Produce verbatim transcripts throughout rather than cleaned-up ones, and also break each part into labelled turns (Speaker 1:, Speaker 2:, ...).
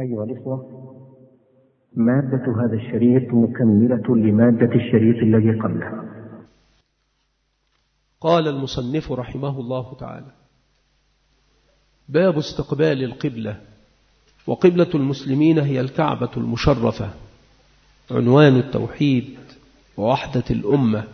Speaker 1: أيها الإخوة، مادة هذا الشريط مكملة لمادة الشريط الذي قبلها.
Speaker 2: قال المصنف رحمه الله تعالى: باب استقبال القبلة. وقبلة المسلمين هي الكعبة المشرفة، عنوان التوحيد ووحدة الأمة،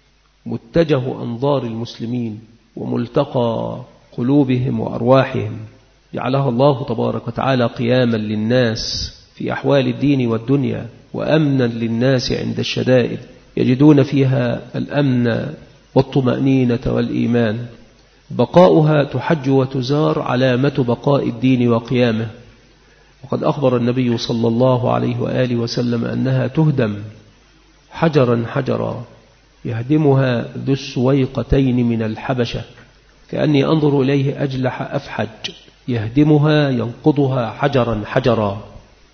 Speaker 2: متجه أنظار المسلمين وملتقى قلوبهم وأرواحهم، جعلها الله تبارك وتعالى قياما للناس في أحوال الدين والدنيا، وأمنا للناس عند الشدائد، يجدون فيها الأمن والطمأنينة والإيمان. بقاؤها تحج وتزار علامة بقاء الدين وقيامه، وقد أخبر النبي صلى الله عليه وآله وسلم أنها تهدم حجرا حجرا، يهدمها ذو السويقتين من الحبشة، كأني أنظر إليه أجلح أفحج، يهدمها ينقضها حجرا حجرا.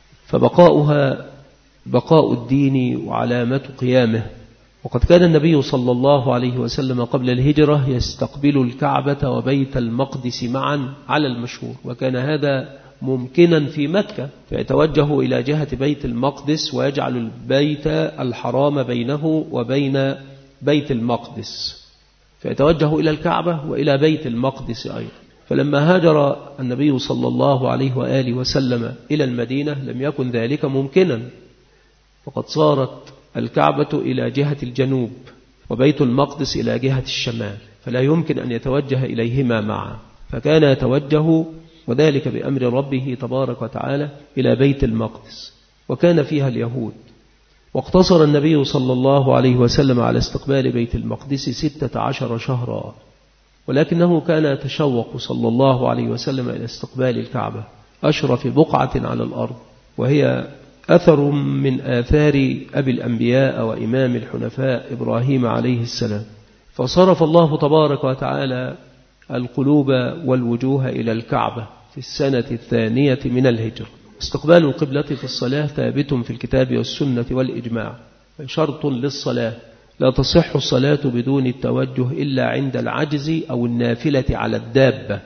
Speaker 2: فبقاؤها بقاء الدين وعلامة قيامه. وقد كان النبي صلى الله عليه وسلم قبل الهجرة يستقبل الكعبة وبيت المقدس معا على المشهور، وكان هذا ممكنا في مكة، فيتوجه إلى جهة بيت المقدس ويجعل البيت الحرام بينه وبين بيت المقدس، فيتوجه إلى الكعبة وإلى بيت المقدس أيضا. فلما هاجر النبي صلى الله عليه وآله وسلم إلى المدينة لم يكن ذلك ممكنا، وقد صارت الكعبة إلى جهة الجنوب وبيت المقدس إلى جهة الشمال، فلا يمكن أن يتوجه إليهما معا، فكان يتوجه وذلك بأمر ربه تبارك وتعالى إلى بيت المقدس، وكان فيها اليهود. واقتصر النبي صلى الله عليه وسلم على استقبال بيت المقدس ستة عشر شهرا، ولكنه كان يتشوق صلى الله عليه وسلم إلى استقبال الكعبة، أشرف بقعة على الأرض، وهي أثر من آثار أبي الأنبياء وإمام الحنفاء إبراهيم عليه السلام. فصرف الله تبارك وتعالى القلوب والوجوه إلى الكعبة في السنة الثانية من الهجرة. استقبال القبلة في الصلاة ثابت في الكتاب والسنة والإجماع، شرط للصلاة، لا تصح الصلاة بدون التوجه إلا عند العجز أو النافلة على الدابة.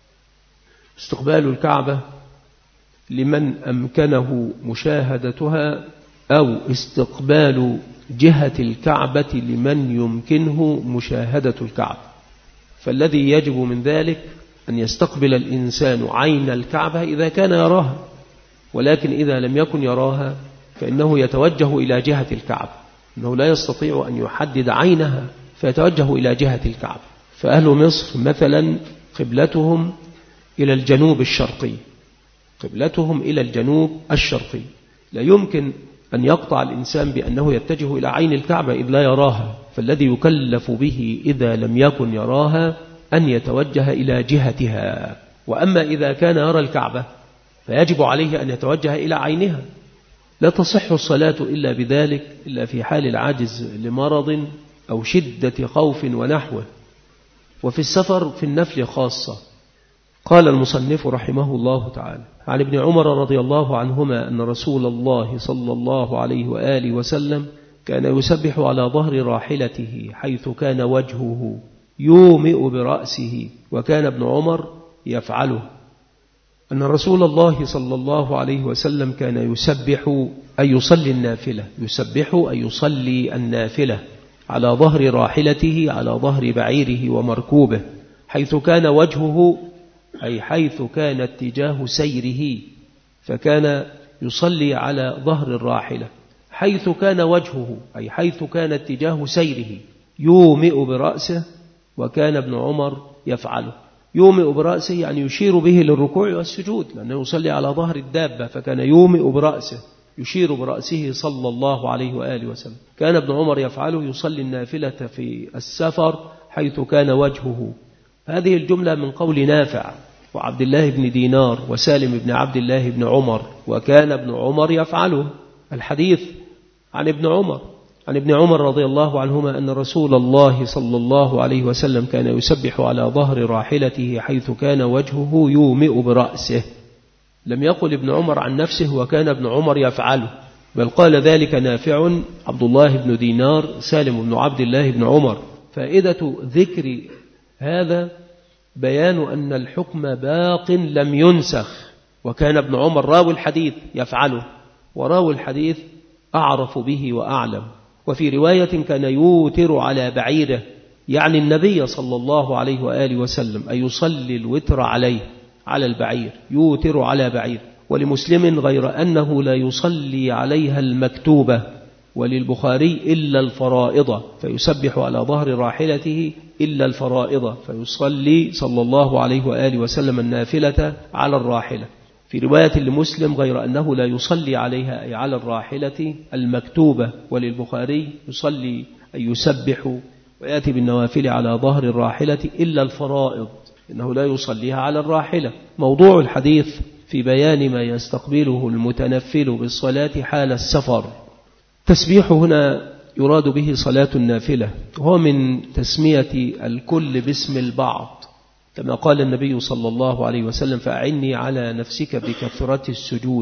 Speaker 2: استقبال الكعبة لمن أمكنه مشاهدتها، أو استقبال جهة الكعبة لمن يمكنه مشاهدة الكعبة. فالذي يجب من ذلك أن يستقبل الإنسان عين الكعبة إذا كان يراها، ولكن إذا لم يكن يراها فإنه يتوجه إلى جهة الكعبة، إنه لا يستطيع أن يحدد عينها فيتوجه إلى جهة الكعبة. فأهل مصر مثلا قبلتهم إلى الجنوب الشرقي، قبلتهم إلى الجنوب الشرقي، لا يمكن أن يقطع الإنسان بأنه يتجه إلى عين الكعبة إذ لا يراها، فالذي يكلف به إذا لم يكن يراها أن يتوجه إلى جهتها. وأما إذا كان يرى الكعبة فيجب عليه أن يتوجه إلى عينها. لا تصح الصلاة إلا بذلك، إلا في حال العجز لمرض أو شدة خوف ونحوه، وفي السفر في النفل خاصة. قال المصنف رحمه الله تعالى: عن ابن عمر رضي الله عنهما أن رسول الله صلى الله عليه وآله وسلم كان يسبح على ظهر راحلته حيث كان وجهه يومئ برأسه، وكان ابن عمر يفعله. أن رسول الله صلى الله عليه وسلم كان يسبح أي يصلي النافلة، يسبح أي يصلي النافلة على ظهر راحلته، على ظهر بعيره ومركوبه، حيث كان وجهه أي حيث كان اتجاه سيره، فكان يصلي على ظهر الراحلة حيث كان وجهه أي حيث كان اتجاه سيره، يومئ برأسه، وكان ابن عمر يفعله. يومئ برأسه يعني يشير به للركوع والسجود، لأنه يصلي على ظهر الدابة، فكان يومئ برأسه يشير برأسه صلى الله عليه وآله وسلم. كان ابن عمر يفعله، يصلي النافلة في السفر حيث كان وجهه. هذه الجملة من قول نافع وعبد الله بن دينار وسالم بن عبد الله بن عمر، وكان ابن عمر يفعله. الحديث عن ابن عمر عن ابن عمر رضي الله عنهما أن رسول الله صلى الله عليه وسلم كان يسبح على ظهر راحلته حيث كان وجهه يومئ برأسه. لم يقل ابن عمر عن نفسه وكان ابن عمر يفعله، بل قال ذلك نافع، عبد الله بن دينار، سالم بن عبد الله بن عمر. فائدة ذكر هذا بيان أن الحكم باق لم ينسخ، وكان ابن عمر راوي الحديث يفعله، وراوي الحديث أعرف به وأعلم. وفي رواية كان يوتر على بعيره، يعني النبي صلى الله عليه وآله وسلم، أن يصلي الوتر عليه على البعير، يوتر على بعير. ولمسلم غير أنه لا يصلي عليها المكتوبة، وللبخاري إلا الفرائض، فيسبح على ظهر راحلته إلا الفرائض، فيصلي صلى الله عليه وآله وسلم النافلة على الراحلة. في رواية لمسلم غير أنه لا يصلي عليها أي على الراحلة المكتوبة، وللبخاري يصلي أي يسبح ويأتي بالنوافل على ظهر الراحلة إلا الفرائض، إنه لا يصليها على الراحلة. موضوع الحديث في بيان ما يستقبله المتنفل بالصلاة حال السفر. تسبيح هنا يراد به صلاة النافلة، وهو من تسمية الكل باسم البعض، كما قال النبي صلى الله عليه وسلم: فأعني على نفسك بكثرة السجود،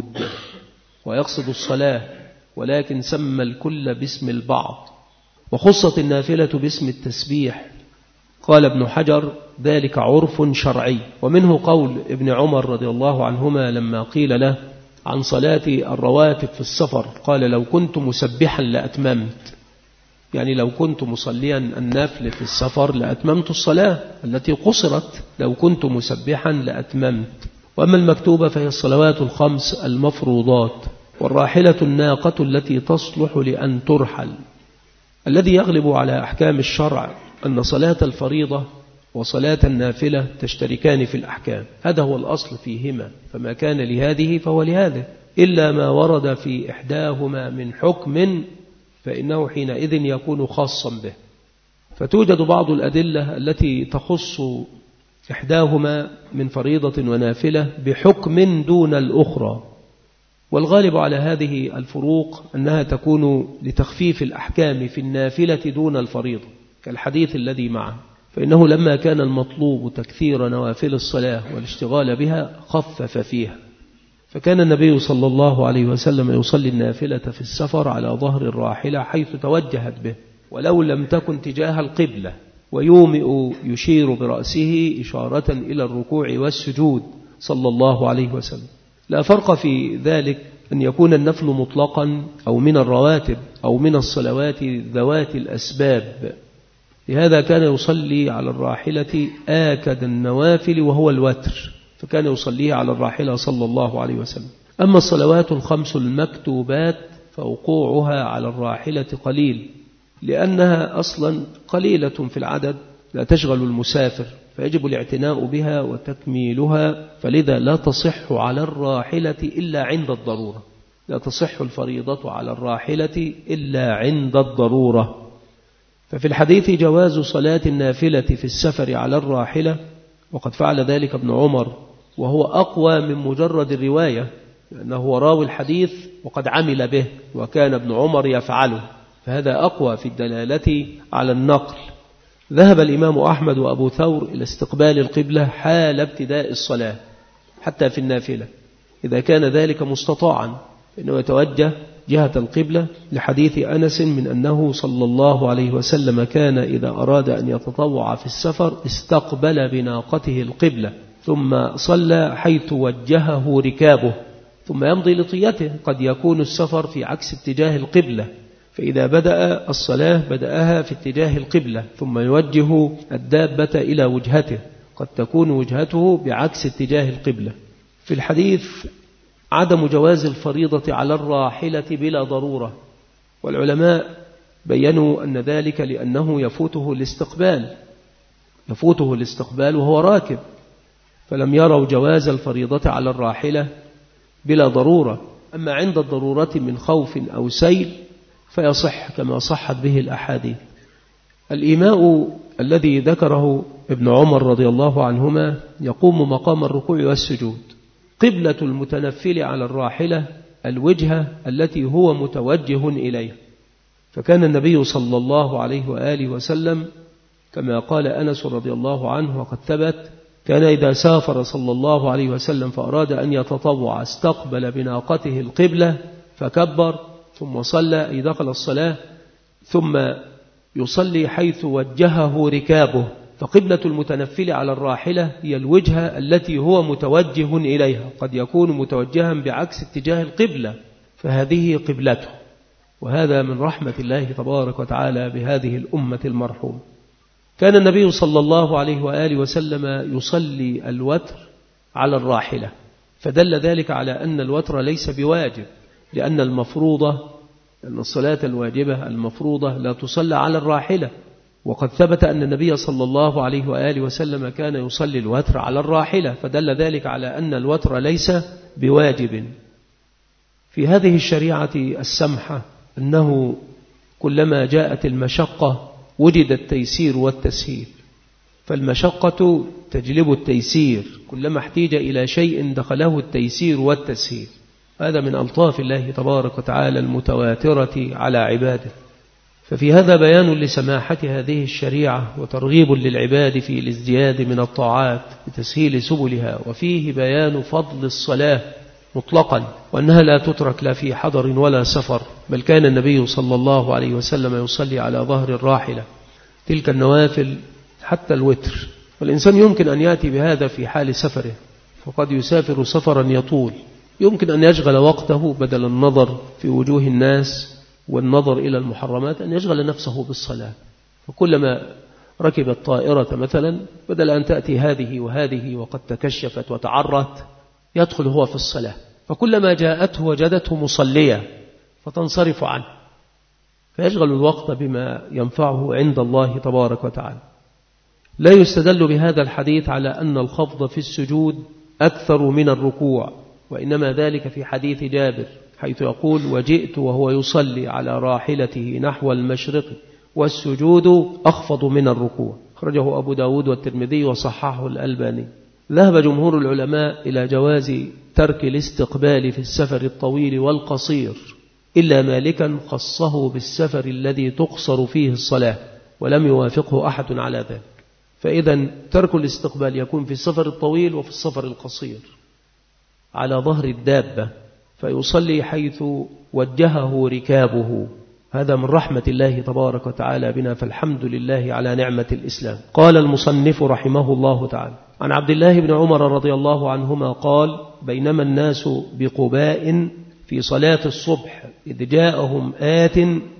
Speaker 2: ويقصد الصلاة، ولكن سمى الكل باسم البعض. وخصت النافلة باسم التسبيح. قال ابن حجر: ذلك عرف شرعي. ومنه قول ابن عمر رضي الله عنهما لما قيل له عن صلاة الرواتب في السفر، قال: لو كنت مسبحا لأتممت، يعني لو كنت مصليا النافل في السفر لأتممت الصلاة التي قصرت، لو كنت مسبحا لأتممت. وأما المكتوبة فهي الصلوات الخمس المفروضات، والراحلة الناقة التي تصلح لأن ترحل. الذي يغلب على أحكام الشرع أن صلاة الفريضة وصلاة النافلة تشتركان في الأحكام، هذا هو الأصل فيهما، فما كان لهذه فهو لهذه، إلا ما ورد في إحداهما من حكم فإنه حينئذ يكون خاصا به. فتوجد بعض الأدلة التي تخص إحداهما من فريضة ونافلة بحكم دون الأخرى، والغالب على هذه الفروق أنها تكون لتخفيف الأحكام في النافلة دون الفريضة، كالحديث الذي معه، فإنه لما كان المطلوب تكثير نوافل الصلاة والاشتغال بها خفف فيها. فكان النبي صلى الله عليه وسلم يصلي النافلة في السفر على ظهر الراحلة حيث توجهت به، ولو لم تكن تجاه القبلة، ويومئ يشير برأسه إشارة إلى الركوع والسجود صلى الله عليه وسلم. لا فرق في ذلك أن يكون النفل مطلقا أو من الرواتب أو من الصلوات ذوات الأسباب. لهذا كان يصلي على الراحلة آكد النوافل وهو الوتر، فكان يصليه على الراحلة صلى الله عليه وسلم. أما الصلوات الخمس المكتوبات فوقوعها على الراحلة قليل، لأنها أصلا قليلة في العدد، لا تشغل المسافر، فيجب الاعتناء بها وتكميلها، فلذا لا تصح على الراحلة إلا عند الضرورة، لا تصح الفريضة على الراحلة إلا عند الضرورة. ففي الحديث جواز صلاة النافلة في السفر على الراحلة، وقد فعل ذلك ابن عمر، وهو أقوى من مجرد الرواية، لأنه هو راوي الحديث وقد عمل به، وكان ابن عمر يفعله، فهذا أقوى في الدلالة على النقل. ذهب الإمام أحمد وأبو ثور إلى استقبال القبلة حال ابتداء الصلاة حتى في النافلة، إذا كان ذلك مستطاعا، فإنه يتوجه جهة القبلة، لحديث أنس من أنه صلى الله عليه وسلم كان إذا أراد أن يتطوع في السفر استقبل بناقته القبلة، ثم صلى حيث وجهه ركابه، ثم يمضي لطيته. قد يكون السفر في عكس اتجاه القبلة، فإذا بدأ الصلاة بدأها في اتجاه القبلة، ثم يوجه الدابة إلى وجهته، قد تكون وجهته بعكس اتجاه القبلة. في الحديث عدم جواز الفريضة على الراحلة بلا ضرورة، والعلماء بيّنوا أن ذلك لأنه يفوته الاستقبال يفوته الاستقبال وهو راكب، فلم يروا جواز الفريضة على الراحلة بلا ضرورة. أما عند الضرورة من خوف أو سيل فيصح كما صحت به الأحاديث. الإيماء الذي ذكره ابن عمر رضي الله عنهما يقوم مقام الركوع والسجود. قبلة المتنفل على الراحلة الوجهة التي هو متوجه إليها، فكان النبي صلى الله عليه وآله وسلم كما قال أنس رضي الله عنه وقد ثبت، كان إذا سافر صلى الله عليه وسلم فأراد أن يتطوع استقبل بناقته القبلة فكبر، ثم صلى أي دخل الصلاة، ثم يصلي حيث وجهه ركابه، فقبلة المتنفل على الراحلة هي الوجهة التي هو متوجه إليها، قد يكون متوجها بعكس اتجاه القبلة، فهذه قبلته. وهذا من رحمة الله تبارك وتعالى بهذه الأمة المرحومة. كان النبي صلى الله عليه وآله وسلم يصلي الوتر على الراحلة، فدل ذلك على أن الوتر ليس بواجب، لأن المفروضة أن الصلاة الواجبة المفروضة لا تصلى على الراحلة، وقد ثبت أن النبي صلى الله عليه وآله وسلم كان يصلي الوتر على الراحلة، فدل ذلك على أن الوتر ليس بواجب. في هذه الشريعة السمحة أنه كلما جاءت المشقة وجد التيسير والتسهيل، فالمشقة تجلب التيسير، كلما احتاج إلى شيء دخله التيسير والتسهيل. هذا من ألطاف الله تبارك وتعالى المتواترة على عباده. ففي هذا بيان لسماحة هذه الشريعة وترغيب للعباد في الازدياد من الطاعات بتسهيل سبلها، وفيه بيان فضل الصلاة مطلقا، وأنها لا تترك لا في حضر ولا سفر، بل كان النبي صلى الله عليه وسلم يصلي على ظهر الراحلة تلك النوافل حتى الوتر. والإنسان يمكن أن يأتي بهذا في حال سفره، فقد يسافر سفرا يطول، يمكن أن يشغل وقته بدل النظر في وجوه الناس والنظر إلى المحرمات أن يشغل نفسه بالصلاة. فكلما ركب الطائرة مثلا بدل أن تأتي هذه وهذه وقد تكشفت وتعرت يدخل هو في الصلاة، فكلما جاءته وجدته مصليا فتنصرف عنه، فيشغل الوقت بما ينفعه عند الله تبارك وتعالى. لا يستدل بهذا الحديث على أن الخفض في السجود أكثر من الركوع، وإنما ذلك في حديث جابر حيث يقول: وجئت وهو يصلي على راحلته نحو المشرق والسجود أخفض من الركوع. أخرجه أبو داود والترمذي وصححه الألباني. ذهب جمهور العلماء إلى جواز ترك الاستقبال في السفر الطويل والقصير، إلا مالكا خصه بالسفر الذي تقصر فيه الصلاة، ولم يوافقه أحد على ذلك. فإذا ترك الاستقبال يكون في السفر الطويل وفي السفر القصير على ظهر الدابة، فيصلي حيث وجهه ركابه. هذا من رحمة الله تبارك وتعالى بنا، فالحمد لله على نعمة الإسلام. قال المصنف رحمه الله تعالى: عن عبد الله بن عمر رضي الله عنهما قال: بينما الناس بقباء في صلاة الصبح إذ جاءهم آت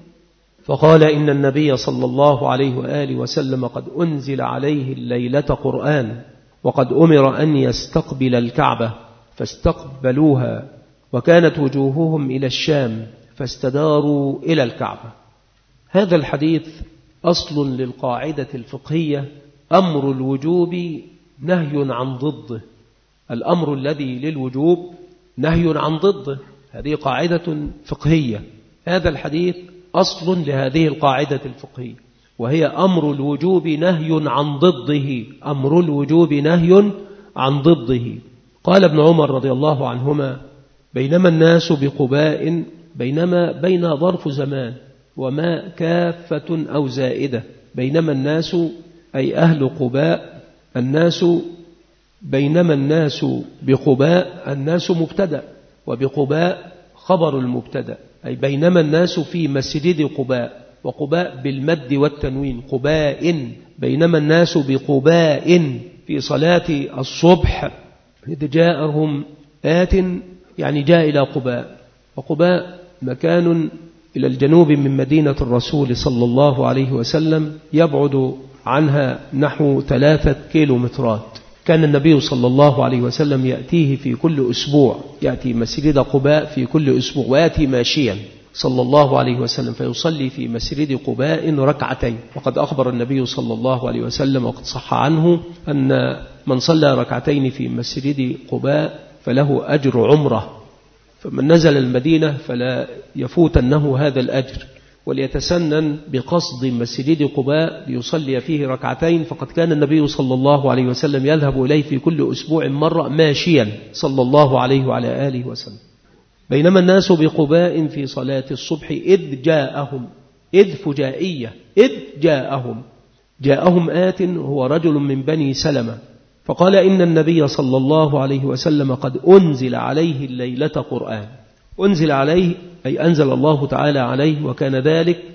Speaker 2: فقال إن النبي صلى الله عليه وآله وسلم قد أنزل عليه الليلة قرآن، وقد أمر أن يستقبل الكعبة، فاستقبلوها، وكانت وجوههم إلى الشام فاستداروا إلى الكعبة. هذا الحديث أصل للقاعدة الفقهية: أمر الوجوب نهي عن ضده. الأمر الذي للوجوب نهي عن ضده، هذه قاعدة فقهية. هذا الحديث أصل لهذه القاعدة الفقهية، وهي أمر الوجوب نهي عن ضده. أمر الوجوب نهي عن ضده. قال ابن عمر رضي الله عنهما: بينما الناس بقباء، بينما بين ظرف زمان وما كافة أو زائدة. بينما الناس أي أهل قباء، الناس بينما الناس بقباء، الناس مبتدأ، وبقباء خبر المبتدأ، أي بينما الناس في مسجد قباء، وقباء بالمد والتنوين قباء. بينما الناس بقباء في صلاة الصبح إذ جاءهم آت، يعني جاء إلى قباء، وقباء مكان إلى الجنوب من مدينة الرسول صلى الله عليه وسلم، يبعد عنها نحو ثلاثة كيلومترات. كان النبي صلى الله عليه وسلم يأتيه في كل أسبوع، يأتي مسجد قباء في كل أسبوع، ويأتي ماشيا صلى الله عليه وسلم فيصلي في مسجد قباء ركعتين. وقد أخبر النبي صلى الله عليه وسلم وقد صح عنه أن من صلى ركعتين في مسجد قباء فله أجر عمره، فمن نزل المدينة فلا يفوتنه هذا الأجر، وليتسنن بقصد مسجد قباء ليصلي فيه ركعتين، فقد كان النبي صلى الله عليه وسلم يذهب إليه في كل أسبوع مرة ماشيا صلى الله عليه وعلى آله وسلم. بينما الناس بقباء في صلاة الصبح إذ جاءهم، إذ فجائية، إذ جاءهم، جاءهم آت هو رجل من بني سلمة، فقال إن النبي صلى الله عليه وسلم قد أنزل عليه الليلة قرآن. أنزل عليه أي أنزل الله تعالى عليه، وكان ذلك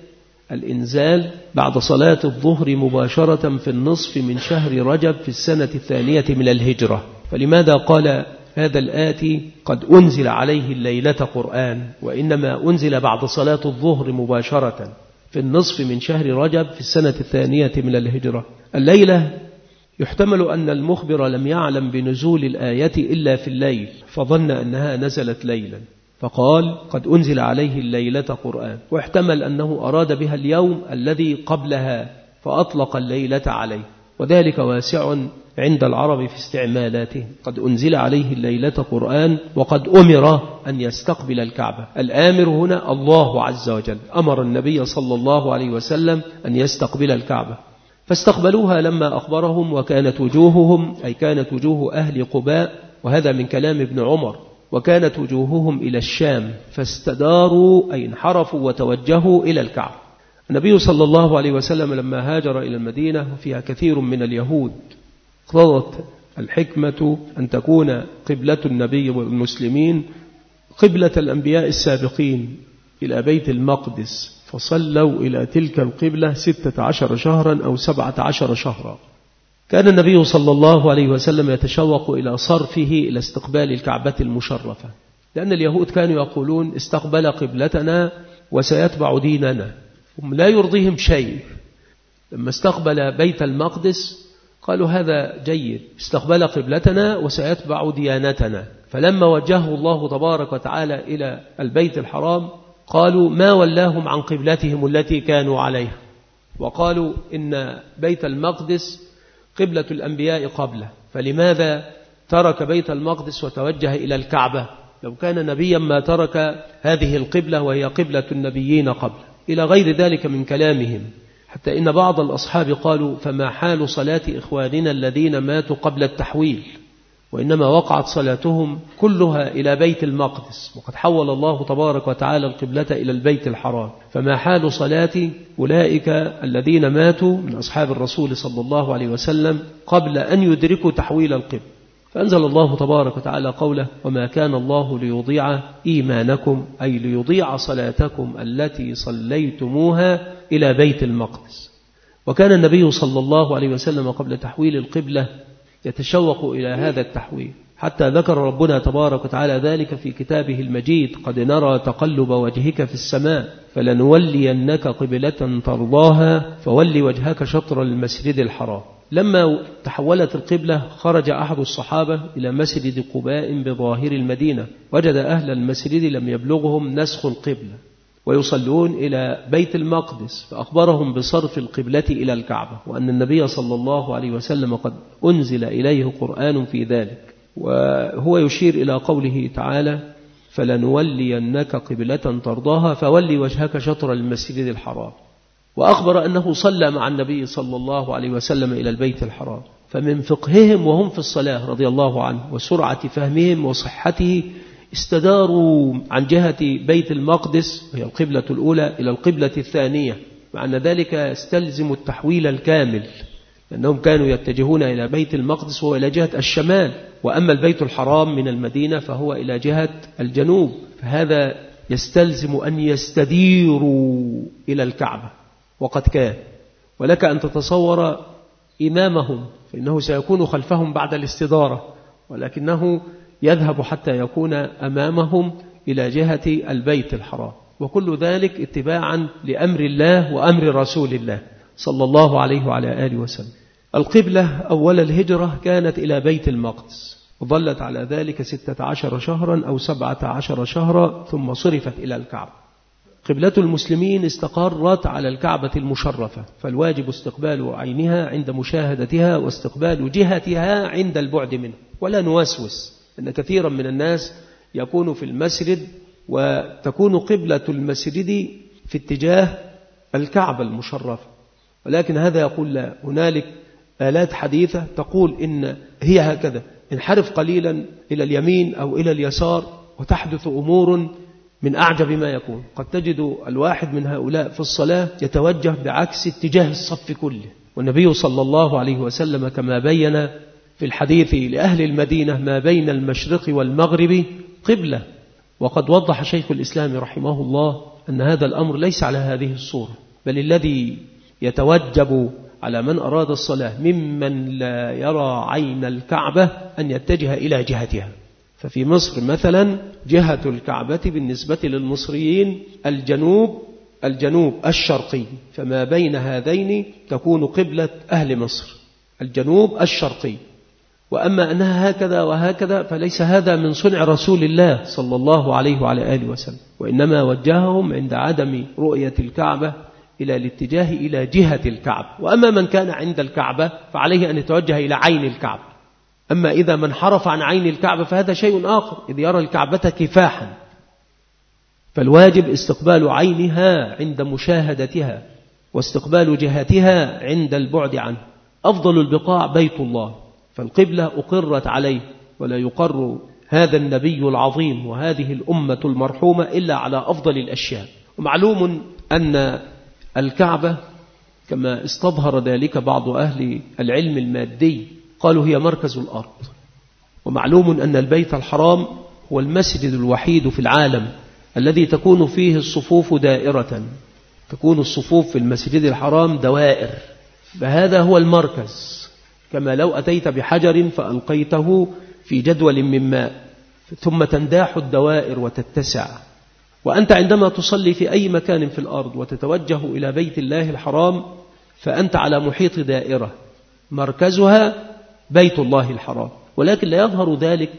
Speaker 2: الإنزال بعد صلاة الظهر مباشرة في النصف من شهر رجب في السنة الثانية من الهجرة. فلماذا قال هذا الآتي قد أنزل عليه الليلة قرآن، وإنما أنزل بعد صلاة الظهر مباشرة في النصف من شهر رجب في السنة الثانية من الهجرة؟ الليلة يحتمل أن المخبر لم يعلم بنزول الآية إلا في الليل، فظن أنها نزلت ليلا فقال قد أنزل عليه الليلة قرآن، واحتمل أنه أراد بها اليوم الذي قبلها فأطلق الليلة عليه، وذلك واسع عند العرب في استعمالاته. قد أنزل عليه الليلة قرآن وقد أمر أن يستقبل الكعبة. الآمر هنا الله عز وجل، أمر النبي صلى الله عليه وسلم أن يستقبل الكعبة، فاستقبلوها لما أخبرهم، وكانت وجوههم أي كانت وجوه أهل قباء، وهذا من كلام ابن عمر، وكانت وجوههم إلى الشام، فاستداروا أي انحرفوا وتوجهوا إلى الكعبة. النبي صلى الله عليه وسلم لما هاجر إلى المدينة وفيها كثير من اليهود، اقتضت الحكمة أن تكون قبلة النبي والمسلمين قبلة الأنبياء السابقين إلى بيت المقدس، فصلوا إلى تلك القبلة ستة عشر شهرا أو سبعة عشر شهرا. كان النبي صلى الله عليه وسلم يتشوق إلى صرفه إلى استقبال الكعبة المشرفة، لأن اليهود كانوا يقولون استقبل قبلتنا وسيتبع ديننا، هم لا يرضيهم شيء. لما استقبل بيت المقدس قالوا هذا جيد، استقبل قبلتنا وسيتبع ديانتنا. فلما وجهه الله تبارك وتعالى إلى البيت الحرام قالوا ما ولاهم عن قبلتهم التي كانوا عليها، وقالوا إن بيت المقدس قبلة الأنبياء قبله، فلماذا ترك بيت المقدس وتوجه إلى الكعبة؟ لو كان نبيا ما ترك هذه القبلة وهي قبلة النبيين قبله، إلى غير ذلك من كلامهم. حتى إن بعض الأصحاب قالوا فما حال صلاة إخواننا الذين ماتوا قبل التحويل، وإنما وقعت صلاتهم كلها إلى بيت المقدس، وقد حول الله تبارك وتعالى القبلة إلى البيت الحرام، فما حال صلاة أولئك الذين ماتوا من أصحاب الرسول صلى الله عليه وسلم قبل أن يدركوا تحويل القبلة؟ فأنزل الله تبارك وتعالى قوله وما كان الله ليضيع إيمانكم أي ليضيع صلاتكم التي صليتموها إلى بيت المقدس. وكان النبي صلى الله عليه وسلم قبل تحويل القبلة يتشوق إلى هذا التحويل، حتى ذكر ربنا تبارك وتعالى ذلك في كتابه المجيد قد نرى تقلب وجهك في السماء فلنولينك قبلة ترضاها فول وجهك شطر المسجد الحرام. لما تحولت القبلة خرج أحد الصحابة إلى مسجد قباء بظاهر المدينة، وجد أهل المسجد لم يبلغهم نسخ القبلة ويصلون إلى بيت المقدس، فأخبرهم بصرف القبلة إلى الكعبة، وأن النبي صلى الله عليه وسلم قد أنزل إليه قرآن في ذلك. وهو يشير إلى قوله تعالى فلنولينك قبلة ترضاها فولي وجهك شطر المسجد الحرام، وأخبر أنه صلى مع النبي صلى الله عليه وسلم إلى البيت الحرام. فمن فقههم وهم في الصلاة رضي الله عنه وسرعة فهمهم وصحته استداروا عن جهة بيت المقدس وهي القبلة الأولى إلى القبلة الثانية، مع أن ذلك يستلزم التحويل الكامل، لأنهم كانوا يتجهون إلى بيت المقدس وهو إلى جهة الشمال، وأما البيت الحرام من المدينة فهو إلى جهة الجنوب، فهذا يستلزم أن يستديروا إلى الكعبة. وقد كان، ولك أن تتصور إمامهم فإنه سيكون خلفهم بعد الاستدارة، ولكنه يذهب حتى يكون أمامهم إلى جهة البيت الحرام، وكل ذلك اتباعا لأمر الله وأمر رسول الله صلى الله عليه وعلى آله وسلم. القبلة أول الهجرة كانت إلى بيت المقدس، وظلت على ذلك ستة عشر شهرا أو سبعة عشر شهرا ثم صرفت إلى الكعبة. قبلة المسلمين استقرت على الكعبة المشرفة، فالواجب استقبال عينها عند مشاهدتها واستقبال جهتها عند البعد منه، ولا نوسوس أن كثيرا من الناس يكون في المسجد وتكون قبلة المسجد في اتجاه الكعبة المشرفة، ولكن هذا يقول لا، هنالك آلات حديثة تقول إن هي هكذا، انحرف قليلا إلى اليمين أو إلى اليسار وتحدث أمور من أعجب ما يكون. قد تجد الواحد من هؤلاء في الصلاة يتوجه بعكس اتجاه الصف كله، والنبي صلى الله عليه وسلم كما بين في الحديث لأهل المدينة ما بين المشرق والمغرب قبلة. وقد وضح شيخ الإسلام رحمه الله أن هذا الأمر ليس على هذه الصورة، بل الذي يتوجب على من أراد الصلاة ممن لا يرى عين الكعبة أن يتجه إلى جهتها. ففي مصر مثلا جهة الكعبة بالنسبة للمصريين الجنوب الجنوب الشرقي، فما بين هذين تكون قبلة أهل مصر الجنوب الشرقي. وأما أنها هكذا وهكذا فليس هذا من صنع رسول الله صلى الله عليه وعلى آله وسلم، وإنما وجههم عند عدم رؤية الكعبة إلى الاتجاه إلى جهة الكعبة. وأما من كان عند الكعبة فعليه أن يتوجه إلى عين الكعبة. أما إذا من حرف عن عين الكعبة فهذا شيء آخر، إذ يرى الكعبة كفاحا، فالواجب استقبال عينها عند مشاهدتها واستقبال جهتها عند البعد عنه. أفضل البقاع بيت الله، فالقبلة أقرت عليه، ولا يقر هذا النبي العظيم وهذه الأمة المرحومة إلا على أفضل الأشياء. ومعلوم أن الكعبة كما استظهر ذلك بعض أهل العلم المادي قالوا هي مركز الأرض. ومعلوم أن البيت الحرام هو المسجد الوحيد في العالم الذي تكون فيه الصفوف دائرة، تكون الصفوف في المسجد الحرام دوائر، فهذا هو المركز. كما لو أتيت بحجر فألقيته في جدول من ماء ثم تنداح الدوائر وتتسع. وأنت عندما تصلي في أي مكان في الأرض وتتوجه إلى بيت الله الحرام فأنت على محيط دائرة مركزها بيت الله الحرام، ولكن لا يظهر ذلك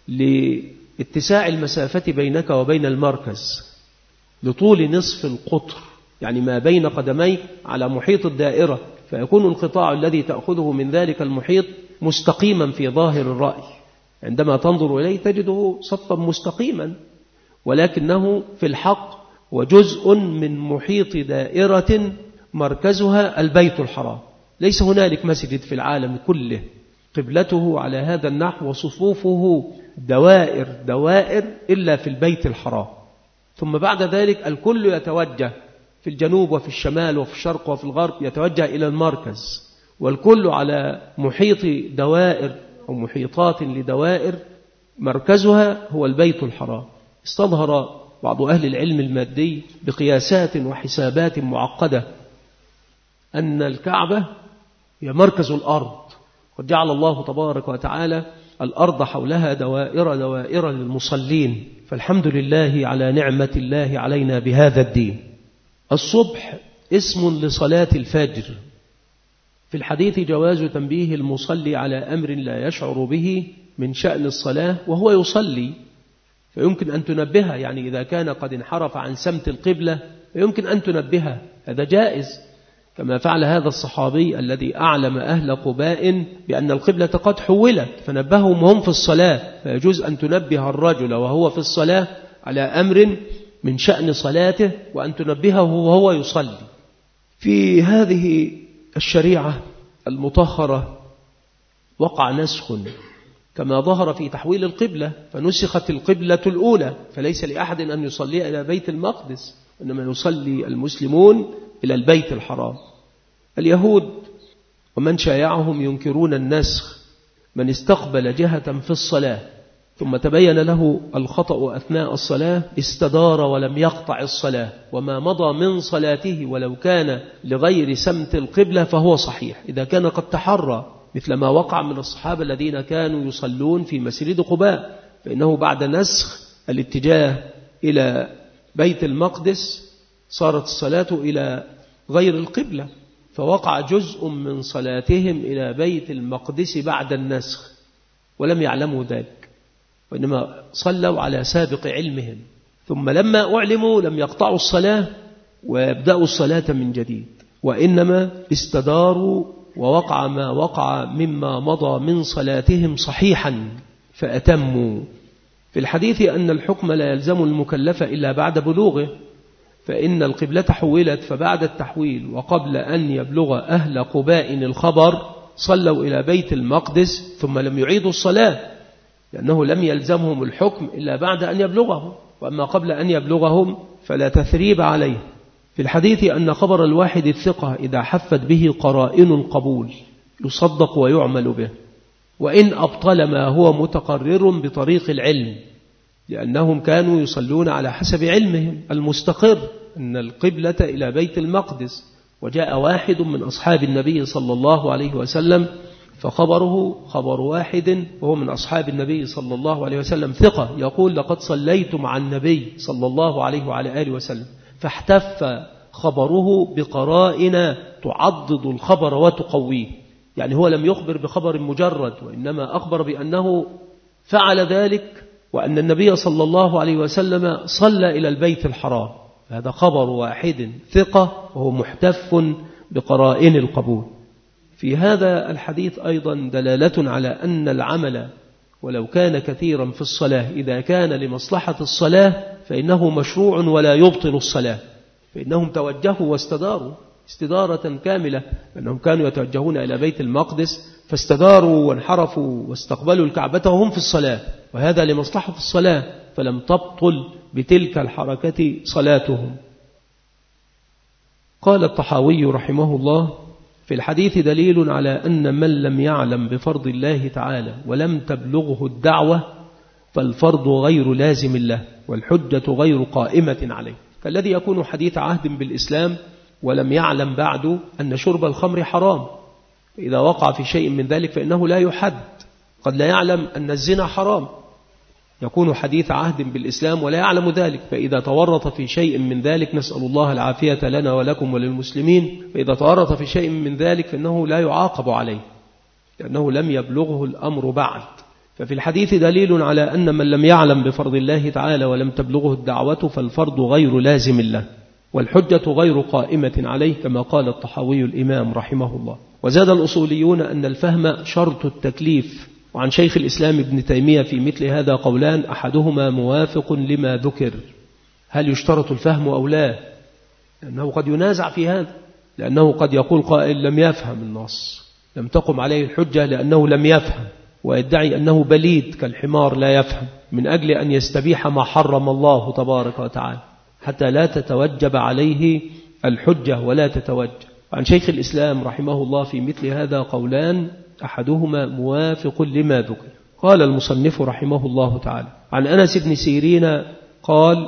Speaker 2: لاتساع المسافة بينك وبين المركز، لطول نصف القطر، يعني ما بين قدميك على محيط الدائرة، فيكون القطاع الذي تأخذه من ذلك المحيط مستقيما في ظاهر الرأي. عندما تنظر إليه تجده صفا مستقيما، ولكنه في الحق وجزء من محيط دائرة مركزها البيت الحرام. ليس هنالك مسجد في العالم كله قبلته على هذا النحو وصفوفه دوائر دوائر إلا في البيت الحرام. ثم بعد ذلك الكل يتوجه في الجنوب وفي الشمال وفي الشرق وفي الغرب، يتوجه إلى المركز، والكل على محيط دوائر أو محيطات لدوائر مركزها هو البيت الحرام. استظهر بعض أهل العلم المادي بقياسات وحسابات معقدة أن الكعبة هي مركز الأرض، قد جعل الله تبارك وتعالى الأرض حولها دوائر دوائر للمصلين، فالحمد لله على نعمة الله علينا بهذا الدين. الصبح اسم لصلاة الفجر. في الحديث جواز تنبيه المصلي على أمر لا يشعر به من شأن الصلاة وهو يصلي، فيمكن أن تنبهه، يعني إذا كان قد انحرف عن سمت القبلة فيمكن أن تنبهه، هذا جائز، كما فعل هذا الصحابي الذي أعلم أهل قباء بأن القبلة قد حولت فنبههم وهم في الصلاة. فيجوز أن تنبه الرجل وهو في الصلاة على أمر من شأن صلاته وأن تنبهه وهو يصلي. في هذه الشريعة المطهرة وقع نسخ كما ظهر في تحويل القبلة، فنسخت القبلة الأولى، فليس لأحد أن يصلي إلى بيت المقدس، إنما يصلي المسلمون إلى البيت الحرام. اليهود ومن شايعهم ينكرون النسخ. من استقبل جهة في الصلاة ثم تبين له الخطأ أثناء الصلاة استدار ولم يقطع الصلاة، وما مضى من صلاته ولو كان لغير سمت القبلة فهو صحيح إذا كان قد تحرى، مثل ما وقع من الصحابة الذين كانوا يصلون في مسجد قباء، فإنه بعد نسخ الاتجاه إلى بيت المقدس صارت الصلاة إلى غير القبلة، فوقع جزء من صلاتهم إلى بيت المقدس بعد النسخ ولم يعلموا ذلك، وإنما صلوا على سابق علمهم، ثم لما أعلموا لم يقطعوا الصلاة ويبدأوا الصلاة من جديد، وإنما استداروا ووقع ما وقع مما مضى من صلاتهم صحيحا فأتموا. في الحديث أن الحكم لا يلزم المكلف إلا بعد بلوغه، فإن القبلة حولت، فبعد التحويل وقبل أن يبلغ أهل قباء الخبر صلوا إلى بيت المقدس ثم لم يعيدوا الصلاة، لأنه لم يلزمهم الحكم إلا بعد أن يبلغهم، وأما قبل أن يبلغهم فلا تثريب عليه. في الحديث أن خبر الواحد الثقة إذا حفت به قرائن القبول يصدق ويعمل به، وإن أبطل ما هو متقرر بطريق العلم، لأنهم كانوا يصلون على حسب علمهم المستقر، أن القبلة إلى بيت المقدس. وجاء واحد من أصحاب النبي صلى الله عليه وسلم فخبره خبر واحد وهو من أصحاب النبي صلى الله عليه وسلم ثقة، يقول لقد صليت مع النبي صلى الله عليه وعلى آله وسلم، فاحتف خبره بقرائن تعضد الخبر وتقويه. يعني هو لم يخبر بخبر مجرد، وإنما أخبر بأنه فعل ذلك وأن النبي صلى الله عليه وسلم صلى إلى البيت الحرام. هذا خبر واحد ثقة وهو محتف بقرائن القبول. في هذا الحديث أيضا دلالة على أن العمل ولو كان كثيرا في الصلاة إذا كان لمصلحة الصلاة فإنه مشروع ولا يبطل الصلاة. فإنهم توجهوا واستداروا استدارة كاملة، أنهم كانوا يتوجهون إلى بيت المقدس فاستداروا وانحرفوا واستقبلوا الكعبة وهم في الصلاة، وهذا لمصلحة الصلاة، فلم تبطل بتلك الحركة صلاتهم. قال الطحاوي رحمه الله: في الحديث دليل على أن من لم يعلم بفرض الله تعالى ولم تبلغه الدعوة فالفرض غير لازم له والحجة غير قائمة عليه، فالذي يكون حديث عهد بالإسلام ولم يعلم بعد أن شرب الخمر حرام، إذا وقع في شيء من ذلك فإنه لا يحد. قد لا يعلم أن الزنا حرام، يكون حديث عهد بالإسلام ولا يعلم ذلك، فإذا تورط في شيء من ذلك، نسأل الله العافية لنا ولكم وللمسلمين، فإذا تورط في شيء من ذلك فإنه لا يعاقب عليه لأنه لم يبلغه الأمر بعد. ففي الحديث دليل على أن من لم يعلم بفرض الله تعالى ولم تبلغه الدعوة فالفرض غير لازم له والحجة غير قائمة عليه، كما قال الطحاوي الإمام رحمه الله. وزاد الأصوليون أن الفهم شرط التكليف. وعن شيخ الإسلام ابن تيمية في مثل هذا قولان أحدهما موافق لما ذكر. هل يشترط الفهم أو لا؟ لأنه قد ينازع في هذا، لأنه قد يقول قائل لم يفهم النص، لم تقم عليه الحجة لأنه لم يفهم، ويدعي أنه بليد كالحمار لا يفهم، من أجل أن يستبيح ما حرم الله تبارك وتعالى حتى لا تتوجب عليه الحجة ولا تتوجب. عن شيخ الإسلام رحمه الله في مثل هذا قولان أحدهما موافق لما ذكر. قال المصنف رحمه الله تعالى: عن أنس بن سيرين قال: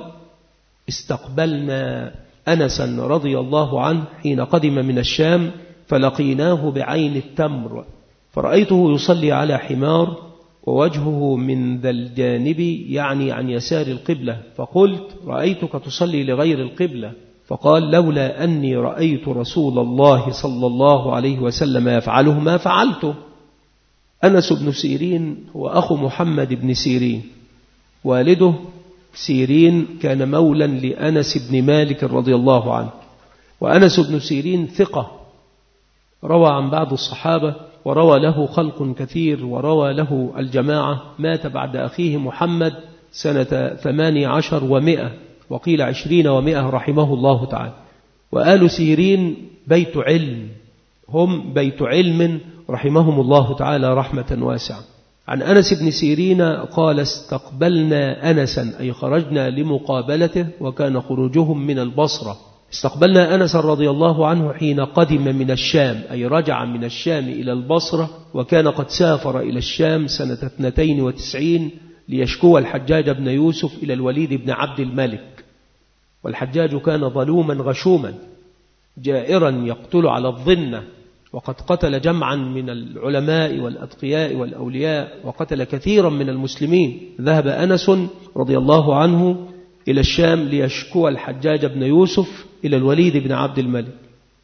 Speaker 2: استقبلنا أنسا رضي الله عنه حين قدم من الشام فلقيناه بعين التمر، فرأيته يصلي على حمار ووجهه من ذا الجانب، يعني عن يسار القبلة، فقلت: رأيتك تصلي لغير القبلة. فقال: لولا أني رأيت رسول الله صلى الله عليه وسلم يفعله ما فعلته. أنس بن سيرين هو أخو محمد بن سيرين، والده سيرين كان مولا لأنس بن مالك رضي الله عنه، وأنس بن سيرين ثقة روى عن بعض الصحابة وروى له خلق كثير وروى له الجماعة. مات بعد أخيه محمد سنة ثماني عشر ومئة وقيل عشرين ومئة رحمه الله تعالى. وآل سيرين بيت علم، هم بيت علم رحمهم الله تعالى رحمة واسعة. عن أنس بن سيرين قال: استقبلنا أنسا، أي خرجنا لمقابلته، وكان خروجهم من البصرة. استقبلنا أنس رضي الله عنه حين قدم من الشام، أي رجع من الشام إلى البصرة، وكان قد سافر إلى الشام سنة اثنتين وتسعين ليشكو الحجاج بن يوسف إلى الوليد بن عبد الملك. والحجاج كان ظلوما غشوما جائرا يقتل على الظنة، وقد قتل جمعا من العلماء والأتقياء والأولياء، وقتل كثيرا من المسلمين. ذهب أنس رضي الله عنه إلى الشام ليشكو الحجاج بن يوسف إلى الوليد بن عبد الملك،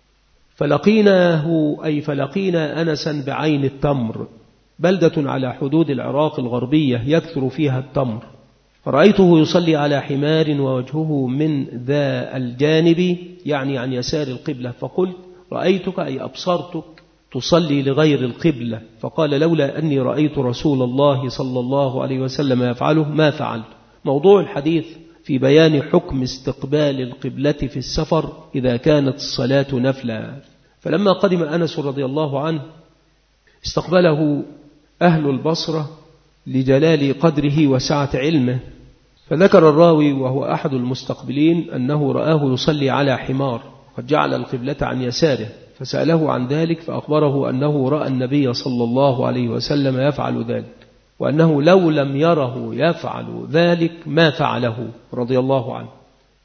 Speaker 2: فلقيناه أي فلقينا أنسا بعين التمر، بلدة على حدود العراق الغربية يكثر فيها التمر. فرأيته يصلي على حمار ووجهه من ذا الجانب، يعني عن يسار القبلة، فقلت: رأيتك أي أبصرتك تصلي لغير القبلة. فقال: لولا أني رأيت رسول الله صلى الله عليه وسلم يفعله ما فعلت. موضوع الحديث في بيان حكم استقبال القبلة في السفر إذا كانت الصلاة نفلا. فلما قدم أنس رضي الله عنه استقبله أهل البصرة لجلال قدره وسعة علمه، فذكر الراوي وهو أحد المستقبلين أنه رآه يصلي على حمار قد جعل القبلة عن يساره، فسأله عن ذلك فأخبره أنه رأى النبي صلى الله عليه وسلم يفعل ذلك، وأنه لو لم يره يفعل ذلك ما فعله رضي الله عنه.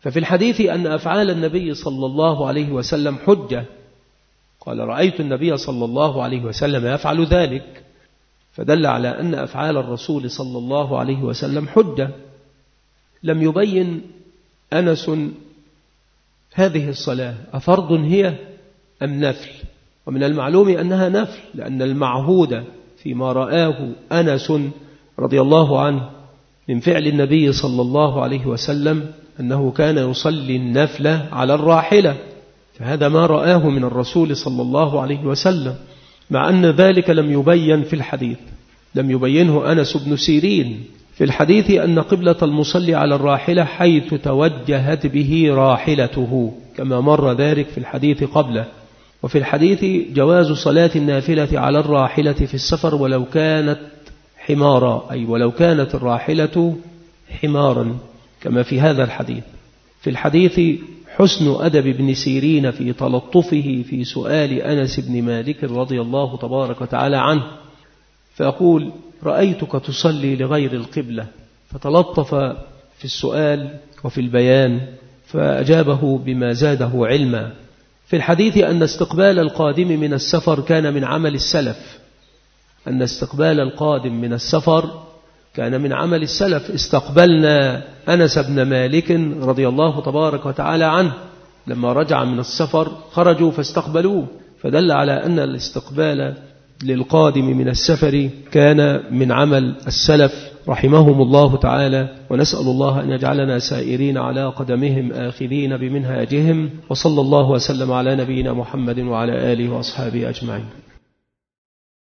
Speaker 2: ففي الحديث أن أفعال النبي صلى الله عليه وسلم حجة، قال رأيت النبي صلى الله عليه وسلم يفعل ذلك، فدل على أن أفعال الرسول صلى الله عليه وسلم حجة. لم يبين أنس هذه الصلاة أفرض هي أم نفل، ومن المعلوم أنها نفل، لأن المعهود فيما رآه أنس رضي الله عنه من فعل النبي صلى الله عليه وسلم أنه كان يصلي النفلة على الراحلة، فهذا ما رآه من الرسول صلى الله عليه وسلم، مع أن ذلك لم يبين في الحديث، لم يبينه أنس بن سيرين في الحديث أن قبلة المصلي على الراحلة حيث توجهت به راحلته، كما مر ذلك في الحديث قبله. وفي الحديث جواز صلاة النافلة على الراحلة في السفر ولو كانت حمارا، أي ولو كانت الراحلة حمارا، كما في هذا الحديث. في الحديث حسن أدب ابن سيرين في تلطفه في سؤال أنس بن مالك رضي الله تبارك وتعالى عنه، فأقول رأيتك تصلي لغير القبلة، فتلطف في السؤال وفي البيان فأجابه بما زاده علما. في الحديث أن استقبال القادم من السفر كان من عمل السلف، أن استقبال القادم من السفر كان من عمل السلف. استقبلنا أنس بن مالك رضي الله تبارك وتعالى عنه لما رجع من السفر خرجوا فاستقبلوه، فدل على أن الاستقبال للقادم من السفر كان من عمل السلف رحمهم الله تعالى. ونسأل الله أن يجعلنا سائرين على قدمهم آخذين بمنهاجهم، وصلى الله وسلم على نبينا محمد وعلى آله وأصحابه أجمعين.